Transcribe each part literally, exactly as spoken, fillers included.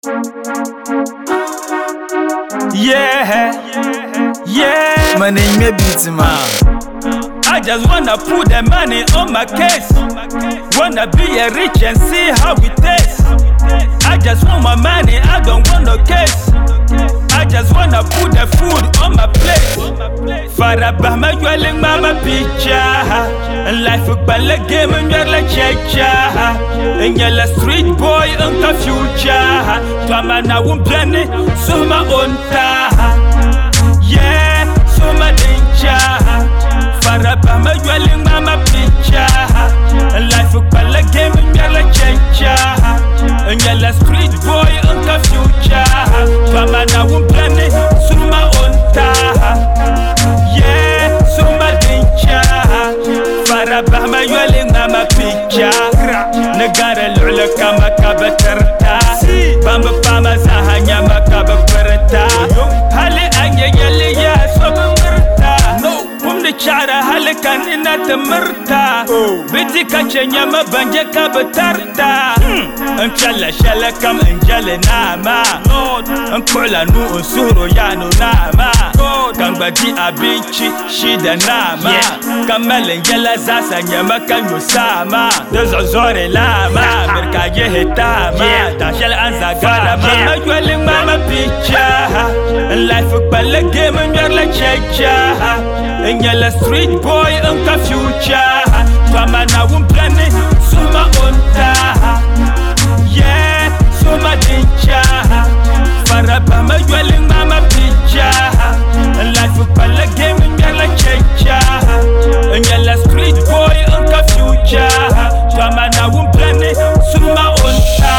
Yeah, yeah. My name may beat man. I just wanna put the money on my case. Wanna be a rich and see how it tastes. I just want my money, I don't want no case. I just wanna put the food on my plate. Farabama dwelling mama picture. Life a balla game and you're like checha. And you're a street boy and the future. Twama na wumpene, so my own ta. Yeah, so my danger. Farabama dwelling mama picture. Life a balla game and you're like checha. And you're a street boy and the future. Twama na wumpene, so my own ta. Yeah, so my danger. Farabama dwelling mama picture. Nagara lula kama kabatarta. Bamba pama zahanya makaba perta. Hali anya yali ya soba murta. Kumni chara hali kanina tamirta. Biti kachenya mabanje kabatarta. Anchala shala kam anjale nama. Ankula nu unsuro yanu nama. Kamba di abinchi shida nama. Kamale yala zasa nyama kanyo sama. Dozo zore lama. Merka ye hetama. Tashal anzagara mama dwelling mama picture. Life a balla game and you're like checha. And you're a street boy and the future. Twama na wumpene suma onta. Yeah, suma danger. Farabama dwelling mama picture. Life a balla game and you're like checha. And you're a street boy and the future. Twama na wumpene suma onta.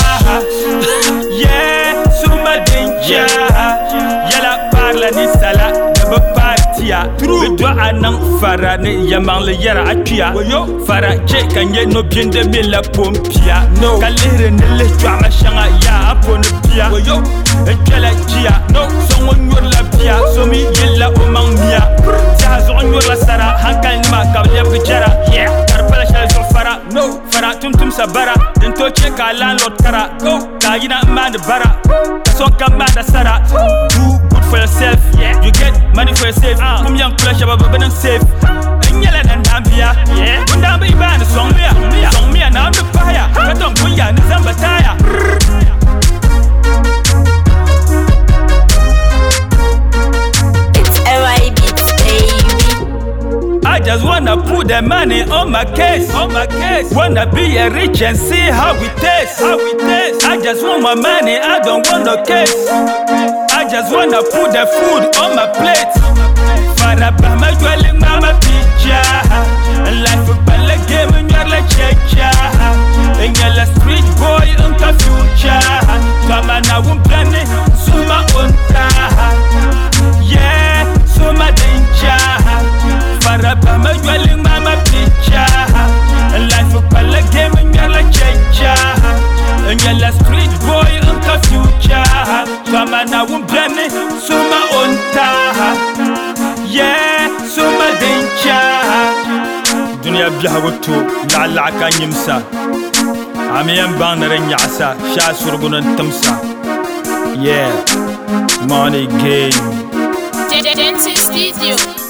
Yeah, suma danger. Yala parla ni sala neba partia. Bedwa anang fara ni yamang le yara atua. Fara che kanye no biende mi la pompia. Kalere ne le jwa mashanga ya apone pia. Ekela jia no songo nyor la pia. Somi yella omang mia. Tia zo nyor la sara hankal ma kabya bujara. Yeah, karpala shal zo fara. No fara tum tum sabara. Dento che ka landlord kara. Go kayina man bara. So kamanda sara. Do good for yourself. Yeah, you get money for yourself. Come young flesh about being safe. Nyela na ndambia. Yeah, ndamba ibana song mia. Song mia na ndo paya. Katom kuya ni zamba taya. I just wanna put the money on my case, on my case. Wanna be a rich and see how it tastes, how it tastes. I just want my money, I don't want no case. I just wanna put the food on my plate. Farabama dwelling mama picture. Life a balla game and you're like checha. And you're a street boy and the future. Twama na wumpene suma onta. Yeah, suma danger. Farabama dwelling mama picture. Life a balla game and you're like checha. And you're a street boy and the future. Twama na wumpene suma onta. Yeah, suma danger. Dunia biha wutu la la ka nyimsa. Amiyan banare nyasa sha surgunan tamsa. Yeah, money game. Dentist Studio.